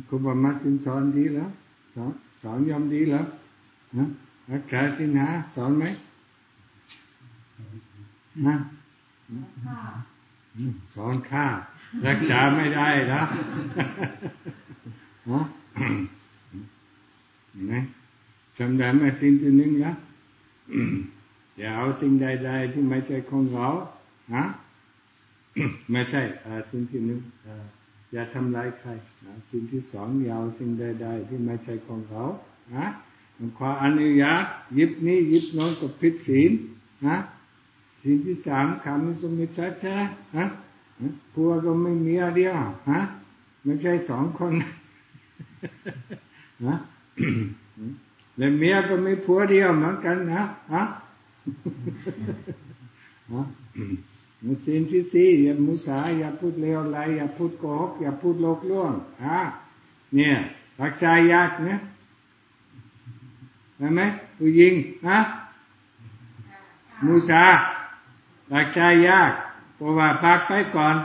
ครูบามาสินสอนดีแล้วสอนยอมดีแล้วนะรักษาสินหาสอนไหมนะสอนข้ารักษาไม่ได้แล้วฮะเห็นไหมจำได้ไหมสิ่งที่หนึ่งนะอย่าเอาสิ่งใดๆที่ไม่ใช่ของเราฮะไม่ใช่สิ่งที่หนึ่งอย่าทำร้ายใครสิ่งที่สองอย่าเอาสิ่งใดๆที่ไม่ใช่ของเราขออนุญาตหยิบนี้หยิบโน้นก็ผิดศีลสิ่งที่สามขามิสมิจฉาจารผัวก็ไม่มีเดียวไม่ใช่สองคนและเมียก็ไม่ผัวเดียวเหมือนกันสิ่งที่สี่อย่ามุสาอย่าพูดเลวไหลอย่าพูดโกหกอย่าพูดโลกล่วงเนี่ยรักษายากนะเห็นไหมผู้หญิงมุสารักษายากเพราะว่าพักไปก่อน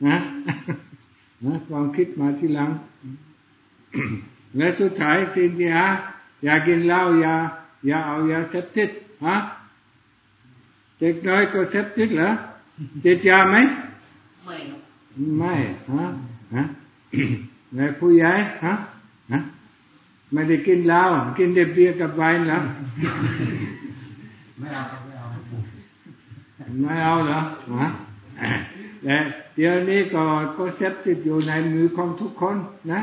ความคิดมาทีหลังและสุดท้ายสิ่งที่อย่ากินเหล้าอย่าเอายาเสพติดเด็กน้อยก็เสพติดเหรอติดยาไหมไม่ในผู้ใหญ่ไม่ได้กินเหล้ากินแต่เบียร์กับไวน์เหรอไม่เอาเหรอแต่เดี๋ยวนี้ก็เสพติดอยู่ในมือของทุกคนนะ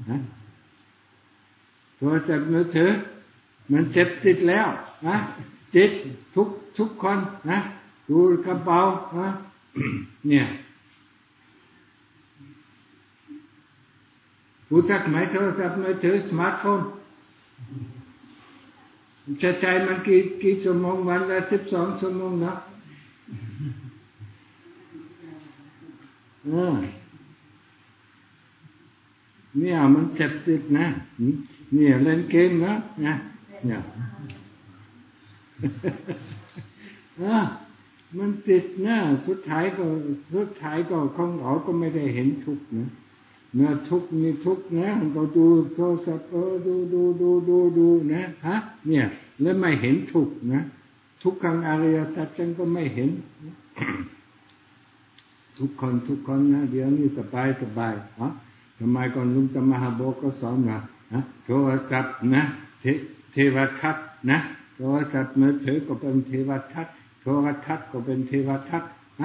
โทรศัพท์มือถือมันเสพติดแล้วติดทุกคนดูกระเป๋าเนี่ยรู้จักไหมโทรศัพท์มือถือสมาร์ทโฟนจะใช้มันกี่ชั่วโมงวันละ12 ชั่วโมงนะเนี่ยมันเสพติดนะเนี่ยเล่นเกมนะเนี่ยมันติดนะสุดท้ายก็ของเราก็ไม่ได้เห็นทุกข์นะเมื่อทุกข์นี่ทุกข์นะเราดูโทรศัพท์ดูนะเนี่ยแล้วไม่เห็นทุกข์นะทุกขังอริยสัจฉันก็ไม่เห็นทุกคนนะเดี๋ยวนี้สบายทำไมก่อนลุงจะมหาโบก็สอนว่าโทรศัพท์นะเทวทัตนะโทรศัพท์มือถือก็เป็นเทวทัตโทรทัศน์ก็เป็นเทวทัต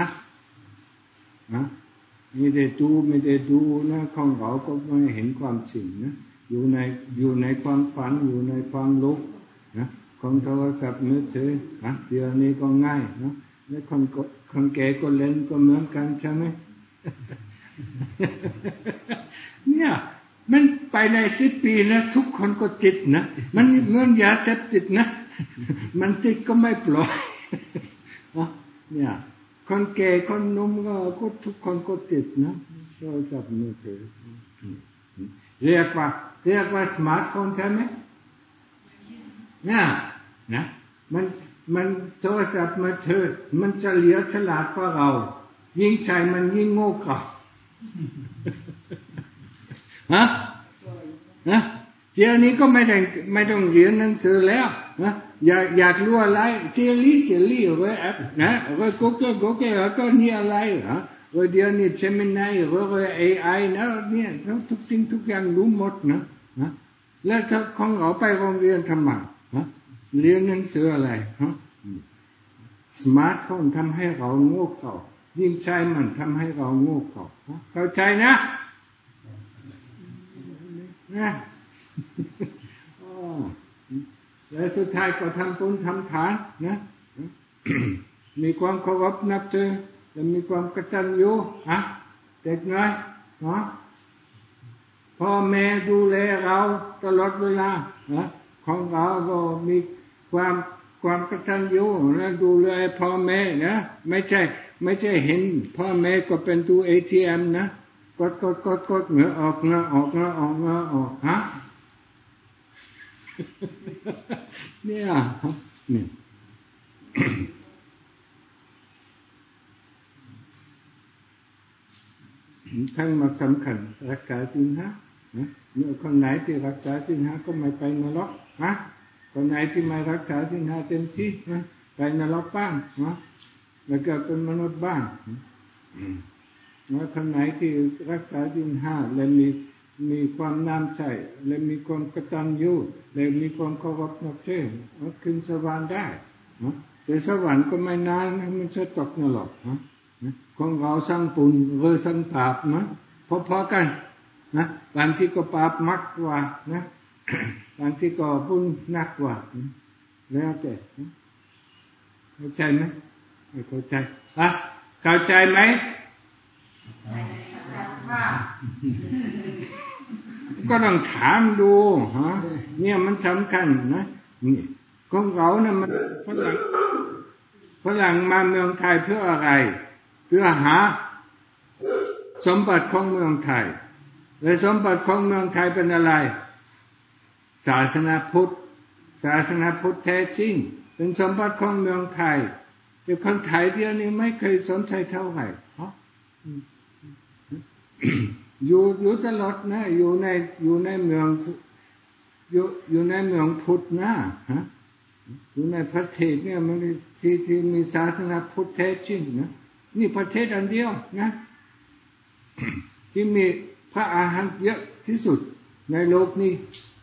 ไม่ได้ดูนะของเราก็ไม่เห็นความจริงนะอยู่ในความฝันอยู่ในความลุกนะของโทรศัพท์มือถือเดี๋ยวนี้ก็ง่ายนะและคนแก่ก็เล่นก็เหมือนกันใช่ไหม เนี่ยมันไปใน10 ปีนะทุกคนก็ติดนะมันเหมือนยาเสพติดนะมันติดก็ไม่ปล่อยเนี่ยคนแก่คนหนุ่มก็ทุกคนก็ติดนะโทรศัพท์มือถือเรียกว่าสมาร์ทโฟนใช่ไหมนะมันโทรศัพท์มือถือมันจะเฉลียวฉลาดกว่าเรายิ่งใช้มันยิ่งโง่กว่าเดี๋ยวนี้ก็ไม่ต้องเรียนหนังสือแล้วอยากรู้อะไรเซียรี่เว้ยแอปนะเว้ยกูเกอก็นี่อะไรเว้ยเดี๋ยวนี้เจมินายเว้ย AI นะเนี่ยทุกสิ่งทุกอย่างรู้หมดนะแล้วถ้าของเราไปโรงเรียนทำไมเรียนหนังสืออะไรสมาร์ทโฟนทำให้เราโง่เขลายิ่งใช้มันทำให้เราโง่เขลาเข้าใจนะและสุดท้ายก็ทำบุญทำทานนะมีความเคารพนับถือและมีความกตัญญูเด็กน้อยพ่อแม่ดูแลเราตลอดเวลาของเราก็มีความกตัญญูนะดูแลพ่อแม่นะไม่ใช่เห็นพ่อแม่ก็เป็นตู้ ATM นะกดเหงื่อออกเนี่ยทั้งหมดสำคัญรักษาจริงนะเมื่อคนไหนที่รักษาศีลห้าก็ไม่ไปนรกนะคนไหนที่ไม่รักษาศีลห้าเต็มที่นะไปนรกบ้างนะแล้วก็เป็นมนุษย์บ้างแล้วคนไหนที่รักษาศีลห้าและมีความน้ำใจและมีความกตัญญูและมีความเคารพนับถือขึ้นสวรรค์ได้นะแต่สวรรค์ก็ไม่นานมันจะตกนรกนะของเราสร้างบุญหรือสร้างบาปนะพอๆกันนะบางที่ก็บาปมากกว่านะบางที่ก็บุญหนักกว่าแล้วแต่เข้าใจไหมไม่เข้าใจเข้าใจไหมก็ต้องถามดูเนี่ยมันสำคัญนะนี่ของเรานะมันฝรั่งมาเมืองไทยเพื่ออะไรเพื่อหาสมบัติของเมืองไทยและสมบัติของเมืองไทยเป็นอะไรศาสนาพุทธแท้จริงเป็นสมบัติของเมืองไทยแต่คนไทยเดี๋ยวนี้ไม่เคยสนใจเท่าไหร่อยู่ตลอดนะอยู่ในเมืองอยู่ในเมืองพุทธนะอยู่ในประเทศเนี่ยมันที่มีศาสนาพุทธแท้จริงนะนี่ประเทศอันเดียวนะที่มีพระอรหันต์เยอะที่สุดในโลกนี้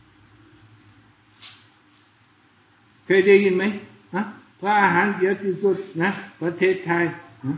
เคยได้ยินไหมพระอรหันต์เยอะที่สุดนะประเทศไทยนะ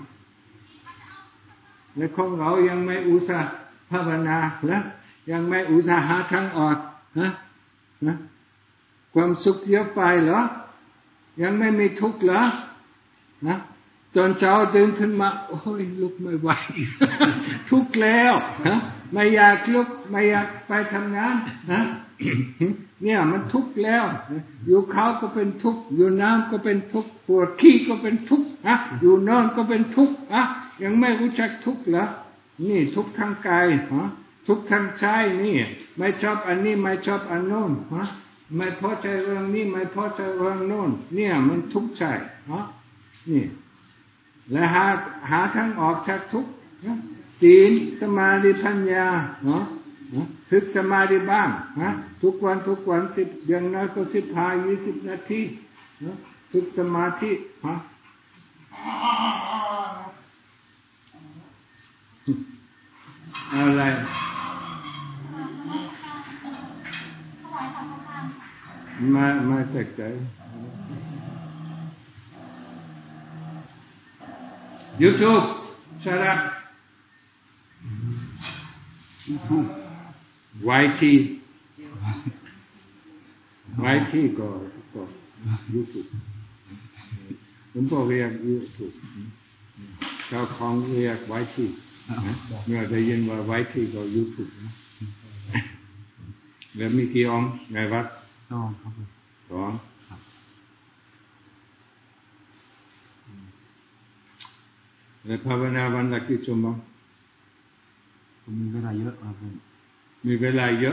และของเรายังไม่อุตส่าห์ภาวนาและยังไม่อุตส่าห์หาทางออกนะความสุขเยอะไปเหรอยังไม่มีทุกข์เหรอนะตอนเช้าตื่นขึ้นมาโอ้ยลุกไม่ไหว ทุกข์แล้วไม่อยากลุกไม่อยากไปทำงานเนี่ยมันทุกข์แล้วอยู่เขาก็เป็นทุกข์อยู่น้ำก็เป็นทุกข์ปวดขี้ก็เป็นทุกข์อยู่นอนก็เป็นทุกข์ยังไม่รู้จักทุกข์เหรอนี่ทุกข์ทางกายทุกข์ทางใจนี่ไม่ชอบอันนี้ไม่ชอบอันโน้นไม่พอใจเรื่องนี้ไม่พอใจเรื่องโน้นเนี่ยมันทุกข์ใจนี่และหาทางออกจากทุกข์ศีลสมาธิปัญญาฝึกสมาธิบ้างทุกวัน10อย่างน้อยก็15-20 นาทีฝึกสมาธิอะไรมาจากใจYouTube shut up YouTube YT ก็ YouTube ผมก็เรียก YouTube ชาวของเรียก YT เมื่อได้ยินว่า YT ก็ YouTube แล้วมีกี่องค์ไงวัด2ครับ2แล้วภาวนาวันละกี่ชั่วโมงผมมีเวลาเยอะครับมีเวลาเยอะ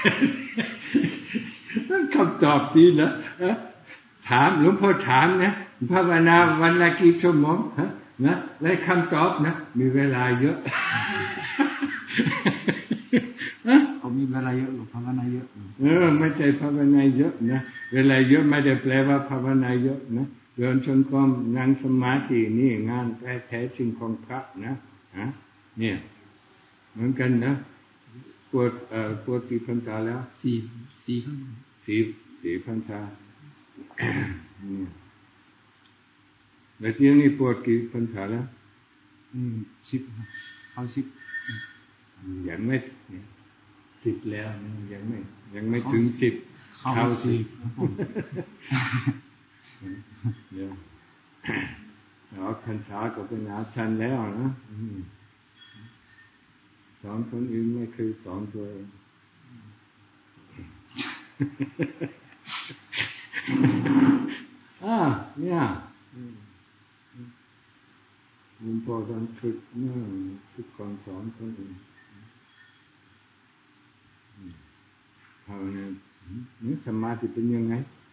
คำตอบดีนะถามหลวงพ่อถามนะภาวนาวันละกี่ชั่วโมงนะและคำตอบนะมีเวลาเยอะผมมีเวลาเยอะภาวนาเยอะไม่ใช่ภาวนาเยอะนะเวลาเยอะไม่ได้แปลว่าภาวนาเยอะนะเดินจงกรมนั่งสมาธินี่งานแท้จริงของพระนะเนี่ยเหมือนกันนะปวดกี่พรรษาแล้ว4ครับ4พรรษาแล้วที่นี่ปวดกี่พรรษาแล้ว10ครับเข้า10ยังไม่10แล้วยังไม่ถึง10เข้า10เดี๋ยวพรรษาก็เป็นอาจารย์แล้วนะสอนคนอื่นไม่เคยสอนตัวเองเนี่ยหลวงพ่อตอนฝึกก่อนสอนคนอื่นภาวนานี่สมาธิเป็นยังไง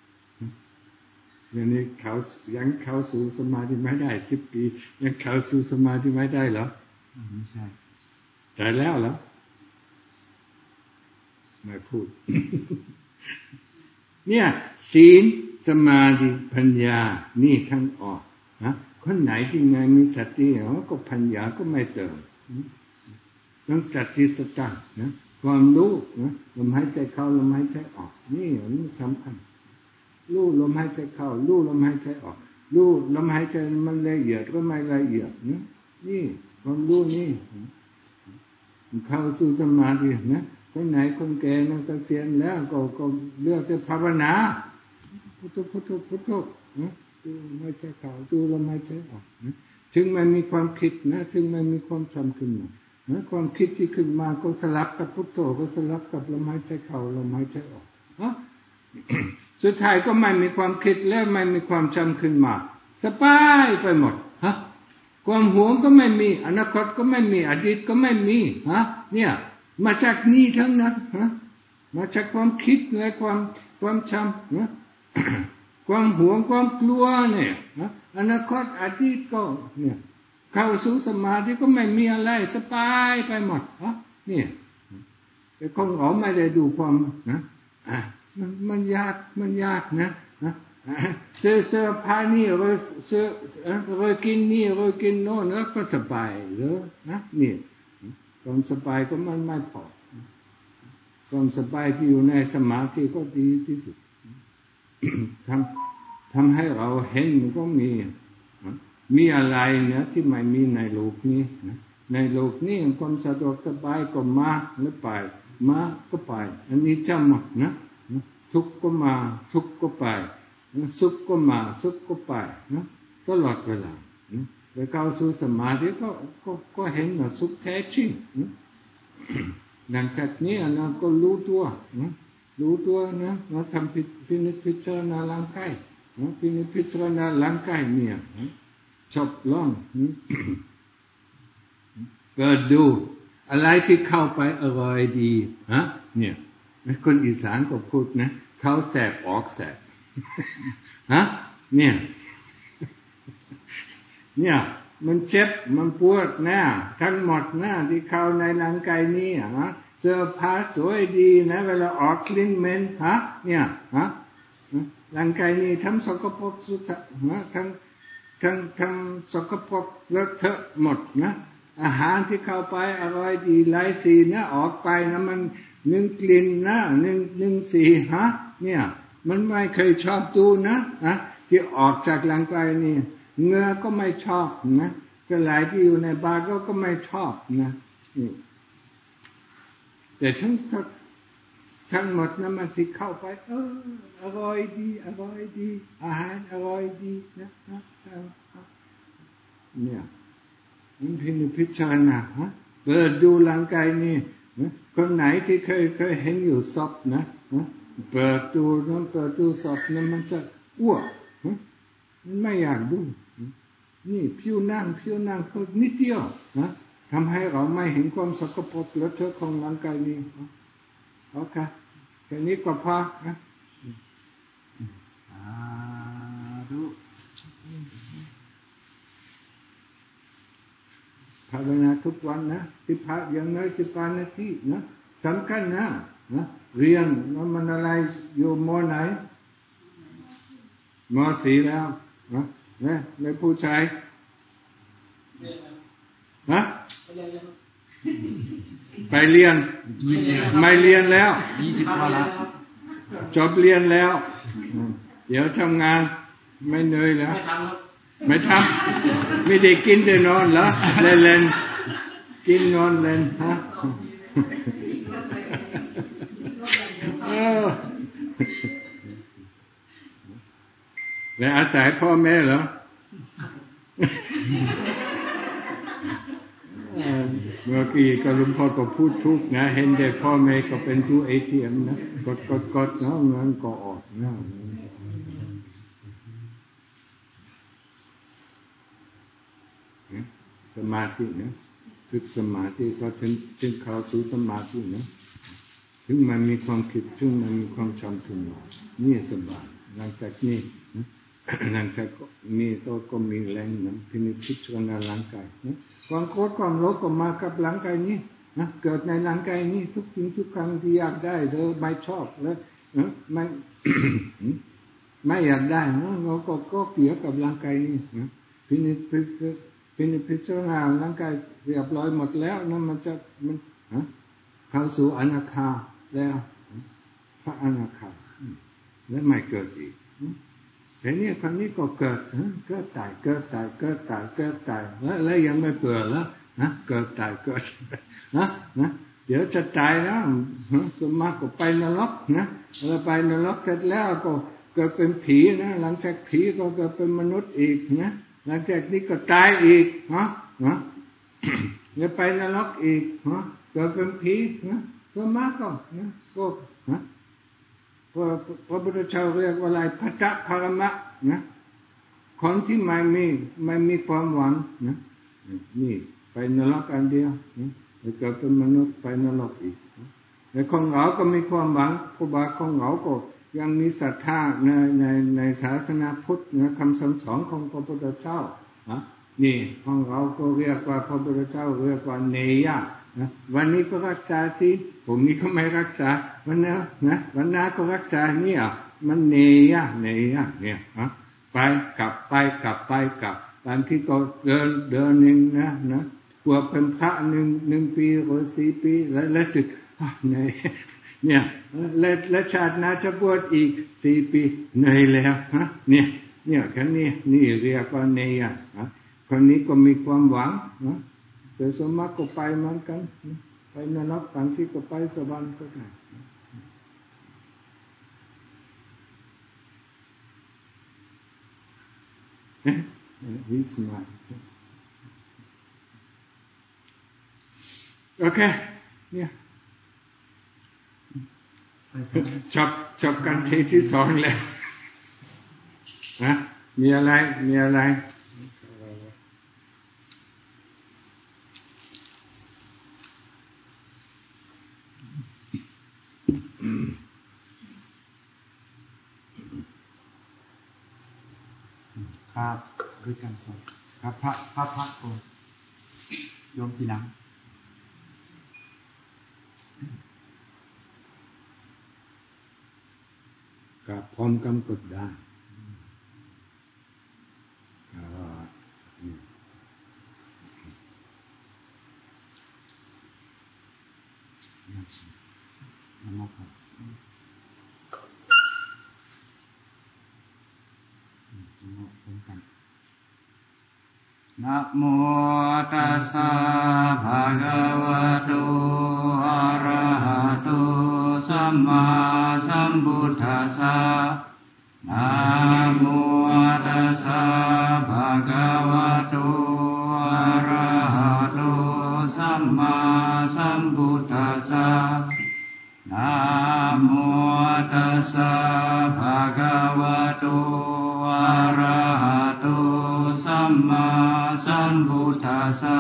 อย่างนี้ยังเข้าสู่สมาธิไม่ได้10 ปียังเข้าสู่สมาธิไม่ได้เหรอไม่ใช่ได้แล้วเหรอไม่พูด เนี่ยศีลสมาธิปัญญานี่ทั้งออกนะคนไหนที่ไงมีสติก็ปัญญาก็ไม่เติมต้องสติสตังนะความรู้นะลมหายใจเข้าลมหายใจออกนี่มันสำคัญรู้ลมหายใจเข้ารู้ลมหายใจออกรู้ลมหายใจมันละเอียดก็ไม่ละเอียดนะนี่ความรู้นี่เข้าสู่สมาธินะคนไหนคนแก่นั่งเกษียณแล้วก็เลือกจะภาวนาพุทโธพุทโธพุทโธนะดูลมหายใจเข้าดูลมหายใจออกนะถึงมันมีความคิดนะถึงมันมีความจำขึ้นมานะความคิดที่ขึ้นมาก็สลับกับพุทโธก็สลับกับลมหายใจเข้าลมหายใจออกนะสุดท้ายก็ไม่มีความคิดแล้วไม่มีความจำขึ้นมาสบายไปหมดฮะความหวงก็ไม่มีอนาคตก็ไม่มีอดีตก็ไม่มีฮะเนี่ยมาจากนี่ทั้งนั้นฮะมาจากความคิดและความจำนะความหวงความกลัวเนี่ยนะอนาคตอดีตก็เนี่ยเข้าสู่สมาธิก็ไม่มีอะไรสบายไปหมดฮะเนี่ยแต่ของเราไม่ได้ดูความนะมันยากนะเสื้อผ้านี่เรากินนี่เรากินโน่นแล้วก็สบายเลยนะนี่ความสบายก็มันไม่พอความสบายที่อยู่ในสมาธิก็ดีที่สุดทำให้เราเห็นมันก็มีอะไรเนี่ยที่ไม่มีในโลกนี้นะในโลกนี้ความสะดวกสบายก็มาแล้วไปมาก็ไปอันนี้จำหมดนะทุกข์ก็มาทุกข์ก็ไปสุขก็มาสุขก็ไปนะตลอดเวลาไปเข้าสู่สมาธิก็เห็นว่าสุขแท้จริงหลังจากนี้เราก็รู้ตัวนะรู้ตัวนะเราทำพินิจพิจารณาร่างกายนะพินิจพิจารณาร่างกายเนี่ยชอบลองเปิดดูอะไรที่เข้าไปอร่อยดีฮะเนี่ยคนอีสานก็พูดนะเข้าแสบออกแสบฮะเนี่ยมันเจ็บมันปวดนะทั้งหมดนะที่เข้าในร่างกายนี้ฮะเสื้อผ้าสวยดีนะเวลาออกกลิ่นเหม็นฮะเนี่ยฮะร่างกายนี้ทั้งสกปรกสุดนะทั้งสกปรกเลอะเทอะหมดนะอาหารที่เข้าไปอร่อยดีหลายสีนะออกไปนะมันหนึ่งกลิ่นนะหนึ่งสีฮะเนี่ยมันไม่เคยชอบดูนะที่ออกจากร่างกายนี่เงือก็ไม่ชอบนะจะไหลที่อยู่ในบาก็ไม่ชอบนะนี่แต่ทั้งหมดนะมันที่เข้าไปอร่อยดีอาหารอร่อยดีนะเนี่ยมันพิจารณาเปิดดูร่างกายนี่คนไหนที่เคยเห็นอยู่ศพนะเปิดดูศพนะมันจะอ้วกมันไม่อยากดูนี่ผิวหนังก็นิดเดียวนะทำให้เราไม่เห็นความสกปรกเลอะเทอะของร่างกายนี้โอเคแค่นี้ก็พอนะดูภาวนาทุกวันนะ15อย่างน้อย15นาทีนะสำคัญนะเรียนมันอะไรอยู่ม.ไหนม.4แล้วนะในผู้ชายไปเรียนไม่เรียนแล้ว20 วันแล้วจบเรียนแล้วเดี๋ยวทำงานไม่เหนื่อยแล้วไม่ทำไม่ได้กินแต่นอนเหรอเล่นกินนอนเล่นฮะแล้วอาศัยพ่อแม่เหรอเมื่อกี้ก็ลุงพ่อก็พูดทุกนะเห็นเด็กพ่อแม่ก็เป็นตู้ ATM นะกดนะเงินก็ออกนะสมาธินะฝึกสมาธิก็ถึงเข้าสู่สมาธินะถึงมันมีความคิดถึงมันมีความจำขึ้นมานี่สบายหลังจากนี้หลังจากมีตัวก็มีแรงนะพิจารณาร่างกายนะความโกรธความโลภก็มากับร่างกายนี้นะเกิดในร่างกายนี้ทุกสิ่งทุกครั้งที่อยากได้แล้วไม่ชอบแล้วไม่ ไม่อยากได้เราก็เกี่ยวกับร่างกายนี้นะพินิจพิจารณาร่างกายเรียบร้อยหมดแล้วนั่นมันเข้าสู่อนาคาแล้วพระอนาคาแล้วไม่เกิดอีกแต่เนี่ยครั้งนี้ก็เกิดตายเกิดตายเกิดตายเกิดตายแล้วยังไม่เบื่อแล้วนะเกิดตายเกิดนะเดี๋ยวจะตายแล้วสมมากก็ไปนรกนะแล้วไปนรกเสร็จแล้วก็เกิดเป็นผีนะหลังจากผีก็เกิดเป็นมนุษย์อีกนะหลังจากนี้ก็ตายอีกแล้วไปนรกอีกเกิดเป็นผีนะสมมากก็นะก็พระพุทธเจ้าเรียกว่าอะไรพัทธพารมะนะคนที่ไม่มีความหวังนะนี่ไปนรกอันเดียวนะแล้วเกิดเป็นมนุษย์ไปนรกอีกแต่ของเราก็มีความหวังครูบาของเราก็ยังมีศรัทธาในศาสนาพุทธนะคำสอนของพระพุทธเจ้านี่ของเราก็เรียกว่าพระพุทธเจ้าเรียกว่าเนยะนะวันนี้ก็รักษาสิผมนี้ก็ไม่รักษาวันนี้นะวันหน้าก็รักษาเนี่ยมันเนยะเนี่ยไปกลับตอนที่ก็เดินหนึ่งนะกว่าเป็นพระหนึ่งปีหรือ4 ปีแล้วสึกเนี่ยและชาติหน้าจะบวชอีก4 ปีเหนื่อยแล้วเนี่ยแค่นี้นี่เรียกว่าเนยะคนนี้ก็มีความหวังแต่สมมติก็ไปเหมือนกันไปนรกบางที่ก็ไปสวรรค์ก็ได้วิสมาโอเคเนี่ยจบกันที่2แล้วมีอะไรครับด้วยกันครับพระโกโยมทีหลังกับพร้อมกำกดได้นะโมตัสสะภะคะวะโตอะระหะโตสัมมาสัมพุทธัสสะนะโมตัสสะภะคะวะโตอะระหะโตสัมมาสัมพุทธัสสะนะโมตัสสะภะคะวะโตอะระหะโตสัมมาสัมพุทธัสสะ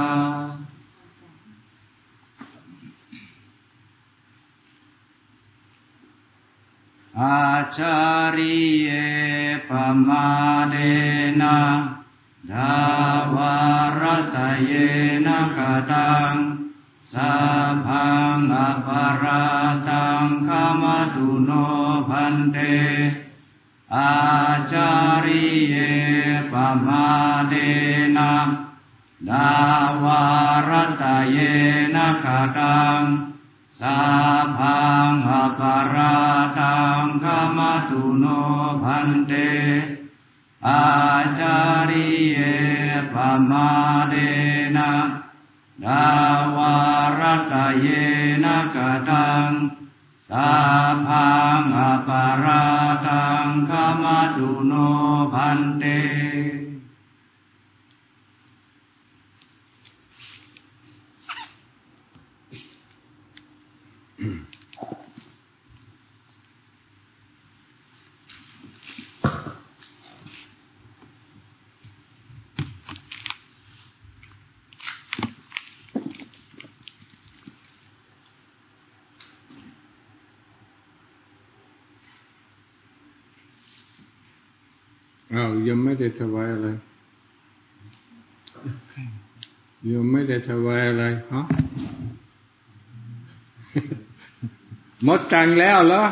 อาจาริเยปมาเดนะดาวารตะเยนะกตังสัพพังอปาราตังขมัตถุโนภันเตอาจาริเยปมาเดนะดาวารตะเยนะกตังสัพพังอปาราตังขมัตถุโนภันเตอาจาริเยปมาเดนะดาวารตะเยนะกตังสัพพังอปาราตังขมัตถุโนภันเตยังไม่ได้ถวายอะไรยังไม่ได้ถวายอะไรหมดตังค์แล้วเหรอ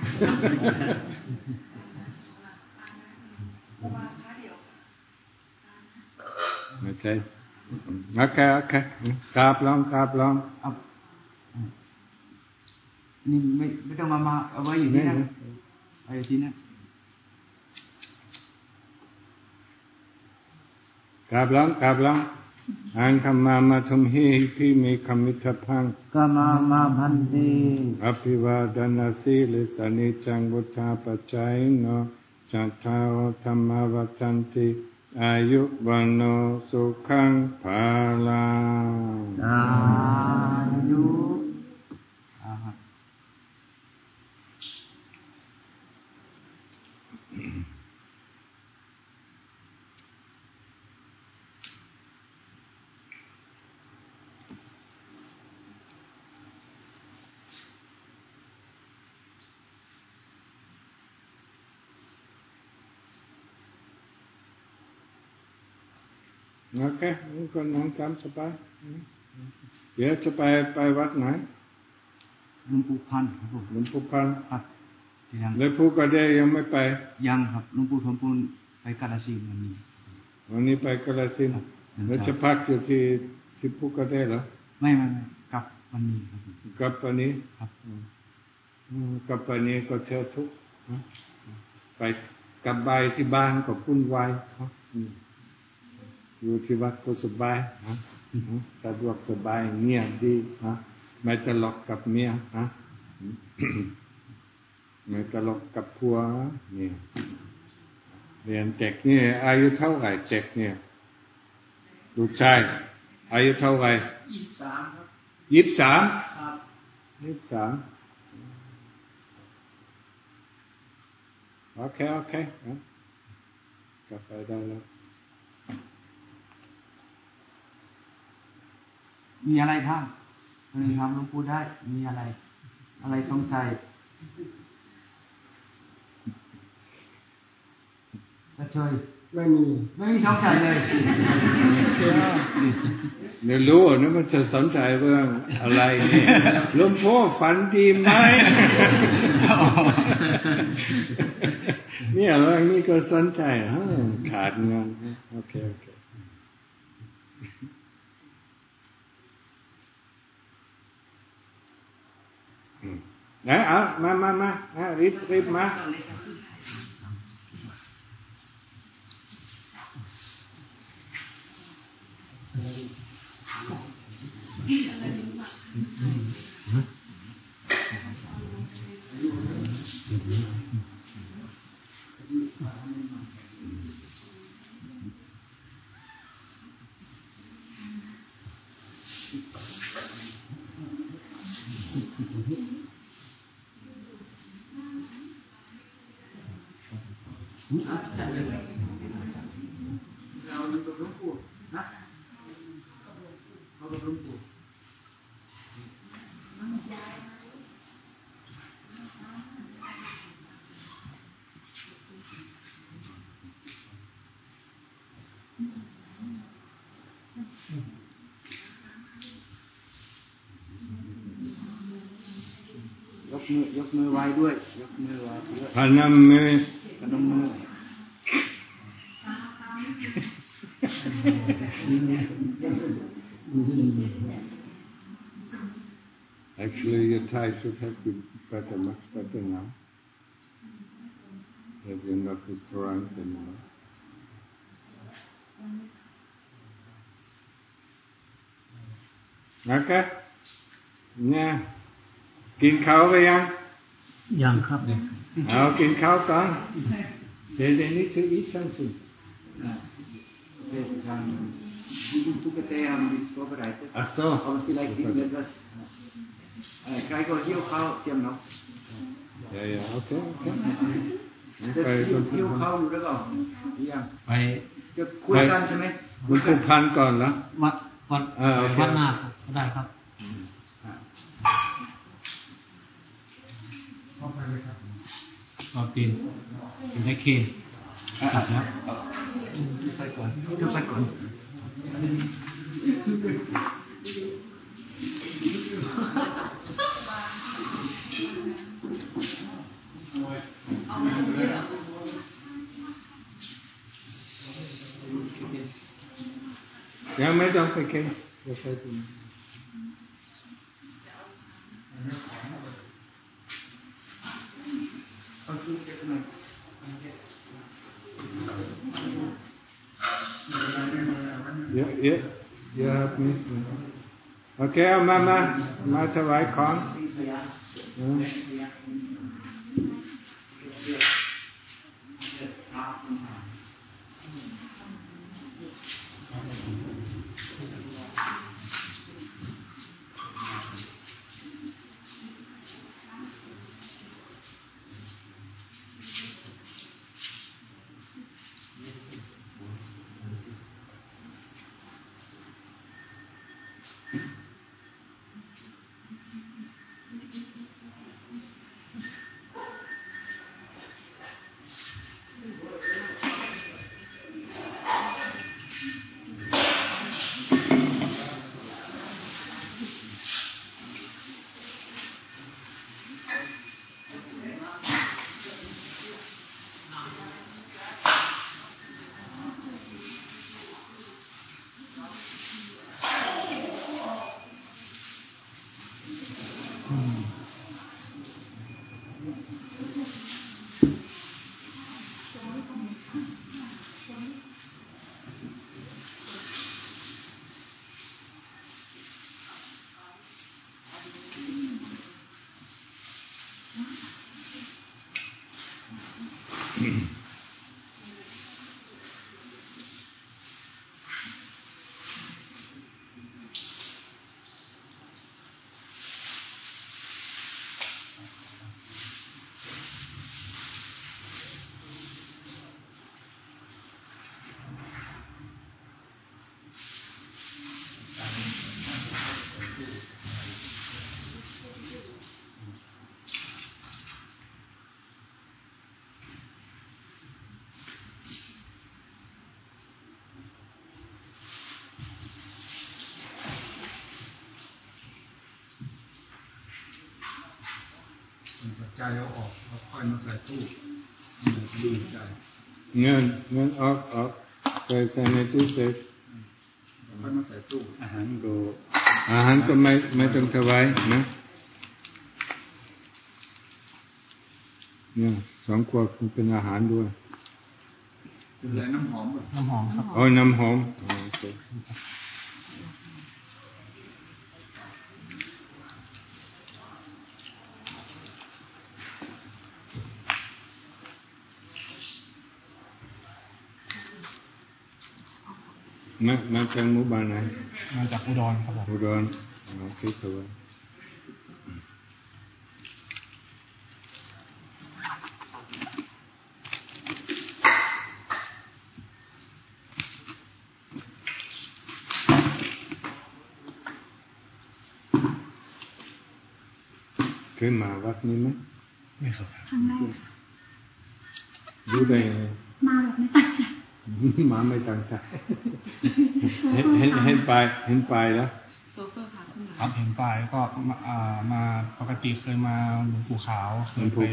ไม่ใช่โอเคกราบลองนี่ไม่ต้องมาเอาไว้อยู่ที่นั่นเอาอยู่ที่นั่นกราบลองอังคมามาทุมหิพี่มีคำมิตรพังกามาพันเตอภิวาดนาสีลิสานิจังวุธาปัจจัยโนจัตตารธรรมวัฏันติอายุวันโนสุขังภาลังอายุโอเคนี่ก็นั่งจำสบายเดี๋ยวจะไปวัดไหนหลวงปู่พันธ์ครับผมหลวงปู่พันธ์ครับแล้วผู้ก็ได้ยังไม่ไปยังครับหลวงปู่ทองพูนไปกาฬสินธุ์วันนี้ไปกาฬสินธุ์แล้วจะพักอยู่ที่ผู้ก็ได้เหรอไม่กลับวันนี้ครับกลับวันนี้ครับกลับวันนี้ก็เที่ยวทุกไปกลับไปที่บ้านก็วุ่นวายอยู่ที่วัดก็สบายสะดวกสบายเงียบดีไม่ทะเลาะกับเมียไม่ทะเลาะกับผัวเนี่ยเรียนเด็กนี่อายุเท่าไหร่เด็กเนี่ยลูกชายอายุเท่าไหร่ 23ครับ 23 ครับ 23โอเคกลับไปได้แล้วมีอะไรท่านถามหลวงปู่ได้มีอะไรสงสัยก็ช่วยไม่มีสงสัยเลยเนี่ยรู้นะมันจะสนใจเรื่องอะไรเนี่ยหลวงพ่อฝันดีไหมเนี่ยเรื่องนี้ก็สนใจขาดเงินโอเคมารีบมาเราอยู่กับหลวงปู่นะเรากับหลวงปู่ยกมือไว้ด้วยพนมมือActually, your Thai should have been better, much better now. That you're not restaurants anymore. Okay? เนี่ยกินข้าวไปยังครับเอากินข้าวก่อน They need to eat something. Die Bukete haben nichts vorbereitet. Ach so. Aber vielleicht irgendetwas. Gregor, hier auch, Sie haben noch. Ja, okay. หิ้วข้าวอยู่หรือเปล่ายังไปจะคุยกันใช่ไหมคุณผู้พันก่อนเหรอวัดหน้าก็ได้ครับเอาตีนให้เคนครับใส่ก่อนยังไม่ต้องไปเก่งจะไปถึงเยอะครับนี่โอเคเอามาถวายของใจเอาออกแล้วค่อยมาใส่ตู้เงินออกใส่ในตู้เซฟค่อยมาใส่ตู้อาหารก็ไม่ต้องถวายนะเนี่ย2 ขวดเป็นอาหารด้วยเป็นอะไรน้ำหอมครับน้ำหอมโอเคมาจากหมู่บ้านไหนมาจากอุดรครับผมอุดรโอเคครับเคยมาวัดนี้ไหมไม่ครับครั้งแรกรู้ได้มาแบบไม่ตั้งใจมาไม่ตั้งใจเห็นไปแล้วโซเฟอร์ค่ะคุณครับเห็นไปก็มาปกติเคยมาหลวงปู่ขาวเคยไป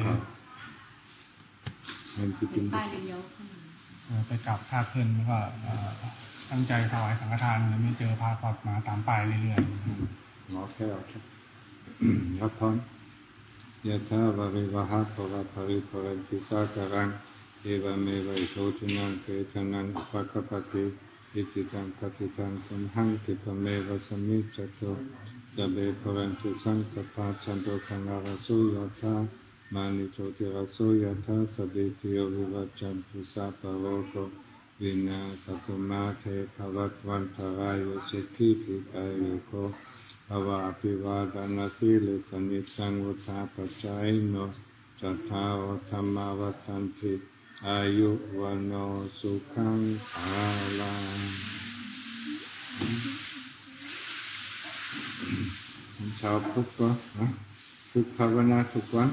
เห็นป้ายเดียวไปกราบพระเพิ่นแล้วก็ตั้งใจถวายสังฆทานแล้วไม่เจอพระก็มาตามป้ายเรื่อยๆโอเครับพรยะถาวาริวหาภวะภริภวัติสาคารังเอวเมวะอิโตทินังเปตนังอุปกัปปติอิจิตังปฏิตังตุมหังคิปะเมวะสมิจจโตจะเบภรันตุสังกปะจันโตคังอาราสุยะถามานิโสติราสุยะถาสัพพิติโยวิวัจจันตุสัพพะโรโควินาศตุมาเทภวัตวันตรายสุขีภิกายโกภวะอภิวาทนาสีลิสนิจังวุฒาปัจจายโนจัตตารธรรมวัฏันติอายุวันโนสุขังภาลังชาวพุทธก็ฝึกภาวนาทุกวัน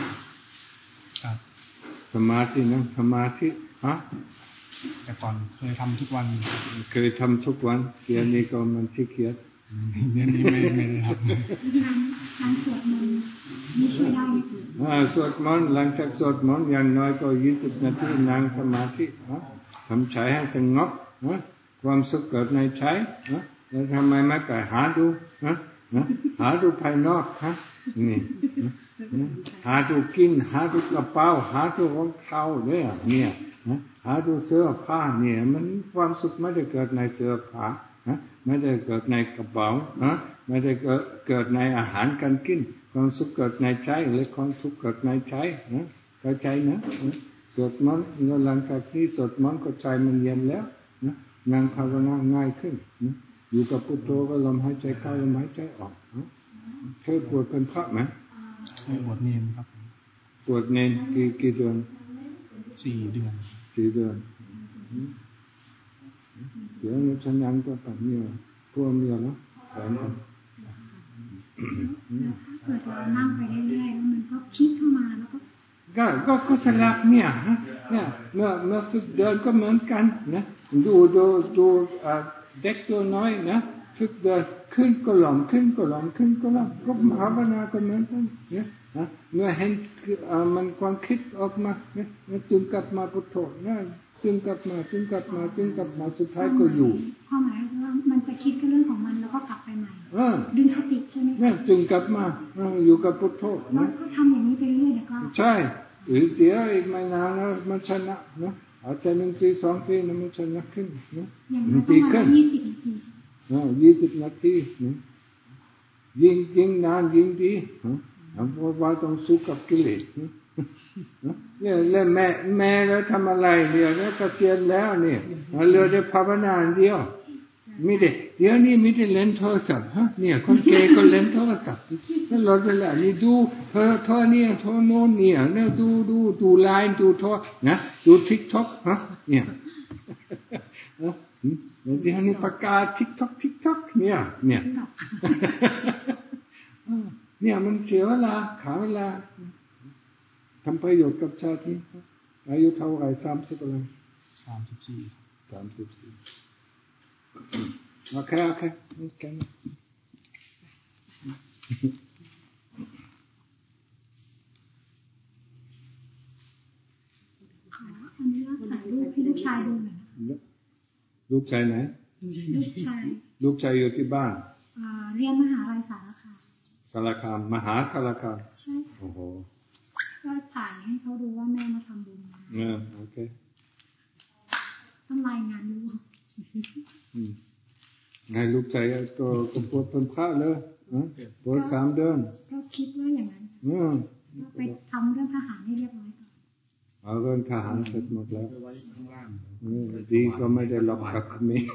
สมาธินะสมาธิแต่ก่อนเคยทำทุกวันเดี๋ยวนี้ก็มันขี้เกียจเดี๋ยวนี้ไม่ได้ทำการสวดมนต์ไม่ช่วยได้สวดมนต์หลังจากสวดมนต์อย่างน้อยก็20 นาทีนั่งสมาธิทำใจให้สงบความสุขเกิดในใจแล้วทำไมไม่ไปหาดูหาดูภายนอกนี่หาดูกินหาดูกระเป๋าหาดูรองเท้าเนี่ยหาดูเสื้อผ้าเนี่ยมันความสุขไม่ได้เกิดในเสื้อผ้าไม่ได้เกิดในกระเป๋าไม่ได้เกิดในอาหารการกินความสุขเกิดในใจหรือความทุกข์เกิดในใจเข้าใจนะสวดมนต์หลังจากที่สวดมนต์ก็ใจมันเย็นแล้วนั่งภาวนาง่ายขึ้นอยู่กับพุทโธก็ลมหายใจเข้าลมหายใจออกเคยบวชเป็นพระไหมเคยบวชเนรครับบวชเนรกี่เดือน 4 เดือน 4 เดือนเดี๋ยวนี้ฉันยังก็แบบนี้พวกนี้นะแสนกันถ้าเกิดเรานั่งไปเรื่อยๆแล้วมันก็คิดเข้ามาแล้วก็สลับเนี่ยเมื่อฝึกเดินก็เหมือนกันนะดูเด็กตัวน้อยนะฝึกเดินขึ้นก็หลงขึ้นก็หลงขึ้นก็หลงก็ภาวนาก็เหมือนกันนะเมื่อเห็นมันความคิดออกมาเนี่ยจึงกลับมาพุทโธนะจึงกลับมาสุดท้ายก็อยู่ความหมายว่ามันจะคิดก็เรื่องของมันแล้วก็กลับไปใหม่ดึงสติใช่ไหมเนี่ยจึงกลับมาอยู่กับพุทโธนะก็ทำอย่างนี้ไปเรื่อยๆแล้วก็ใช่หรือเดี๋ยวอีกไม่นานนะมันชนะนะอาจจะ1 ปี 2 ปีนะมันชนะขึ้นนะมันดีขึ้น 20 นาทีนะยิ่งนานยิ่งดีเพราะว่าต้องสู้กับกิเลสเนี่ยแล้วแม่แล้วทำอะไรเนี่ยแล้วเกษียณแล้วเนี่ยเหลือแต่ภาวนาเดียวมีแต่เดี๋ยวนี้มีแต่เล่นโทรศัพท์เนี่ยคนแก่ก็เล่นโทรศัพท์แล้วเราจะละนี่ดูเธอเนี่ยโทรโน่นเนี่ยดูไลน์ดูโทรนะดู TikTok เนี่ยเดี๋ยวนี้ประกาศ TikTok เนี่ยมันเสียเวลาขาเวลาทำประโยชน์กับชาตินี้อายุเท่าไหร่30อะไร34โอเคขออนุญาตถ่ายรูปให้ลูกชายดูหน่อยนะลูกชายไหนลูกชายอยู่ที่บ้านเรียนมหาลัยสารคามมหาสารคามใช่โอ้โหก็ถ่ายให้เขาดูว่าแม่มาทำบุญโอเคต้องรายงานลูกไงลูกชายก็บวชเป็นพระเลยบวช3 เดือนก็คิดว่าอย่างนั้นก็ไปทำเรื่องทหารให้เรียบร้อยก่อนเอาเรื่องทหารเสร็จหมดแล้วดีก็ไม่ได้รับกับเขมร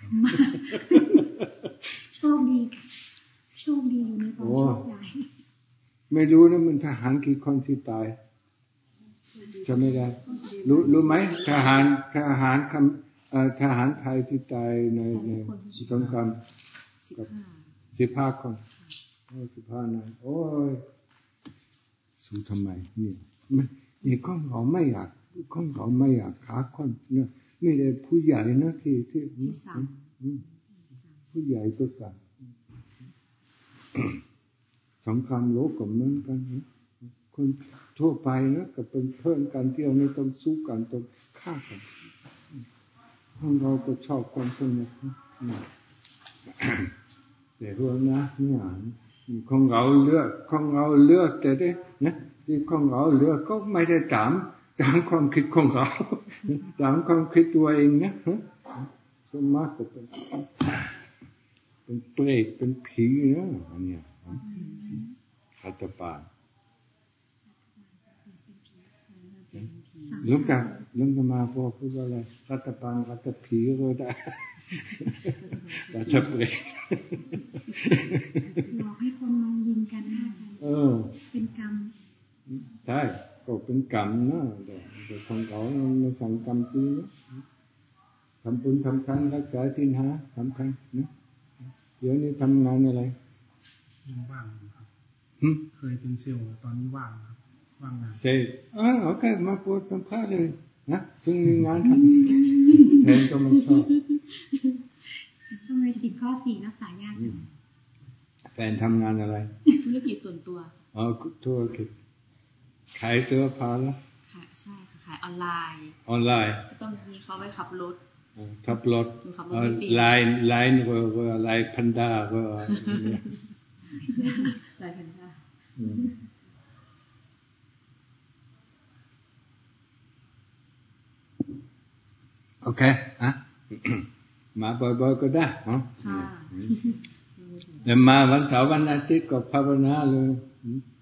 โชคดีอยู่ในความโชคใหญ่ไม่รู้นะมันทหารกี่คนที่ตายจะไม่ได้รู้ไหมทหารไทยที่ตายในสงครามกับ15 คน15 นายโอ้ยสู้ทำไมนี่ของเขาไม่อยากฆ่าคนเนี่ยไม่ได้ผู้ใหญ่นะที่ผู้ใหญ่ก็สั่งสงครามโลกก็เหมือนกันนะคนทั่วไปนะก็เป็นเพื่อนกันที่เราไม่ต้องสู้กันต้องฆ่ากันของเราก็ชอบความสงบแต่รู้นะเนี่ยของเราเลือกแต่ได้นะที่ของเราเลือกก็ไม่ได้ตามความคิดของเราตามความคิดตัวเองนะส่วนมากก็เป็นเปรตเป็นผีนะอันเนี้ยรัฐบาลลุงจะมาพอพูดว่าอะไรรัฐบาลรัฐผีก็ได้รัฐเปรตหลอกให้คนมองยิงกันเป็นกรรมใช่ก็เป็นกรรมนะแต่ของเขาไม่สั่งกรรมจริงนะทำบุญทำทานรักษาศีล5สำคัญนะเดี๋ยวนี้ทำงานอะไรว่างครับเคยเป็นเซลล์ตอนนี้ว่างครับว่างงานเซลล์โอเคมาปวดเป็นพระเลยนะจึงมีงานทำแทนก็ไม่ชอบทำไม10 ข้อ 4รักษายากแฟนทำงานอะไรธุรกิจส่วนตัวธุรกิจขายเสื้อผ้าแล้วใช่ค่ะขายออนไลน์ก็ต้องมีเขาไปขับรถขับรถลายลายพันดาก็ลายพันดาโอเคมาบ่อยๆก็ได้เนาะแต่มาวันเสาร์วันอาทิตย์ก็ภาวนาเลย